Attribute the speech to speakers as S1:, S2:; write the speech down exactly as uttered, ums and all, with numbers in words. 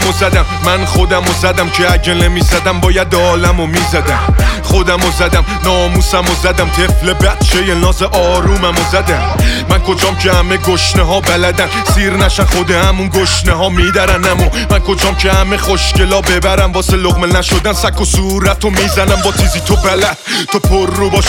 S1: خودمو زدم، من خودمو زدم که اگه نمیزدم باید عالمو میزدم. خودمو زدم، ناموسمو زدم، طفل بچه ناز آروممو زدم. من کجام که همه گشنه ها بلدن سیر نشن خود همون گشنه ها میدرنمو. من کجام که همه خوشگلا ببرم واسه لقمه نشدن سک و صورتو میزنم با تیزی تو بلد تو پر رو باش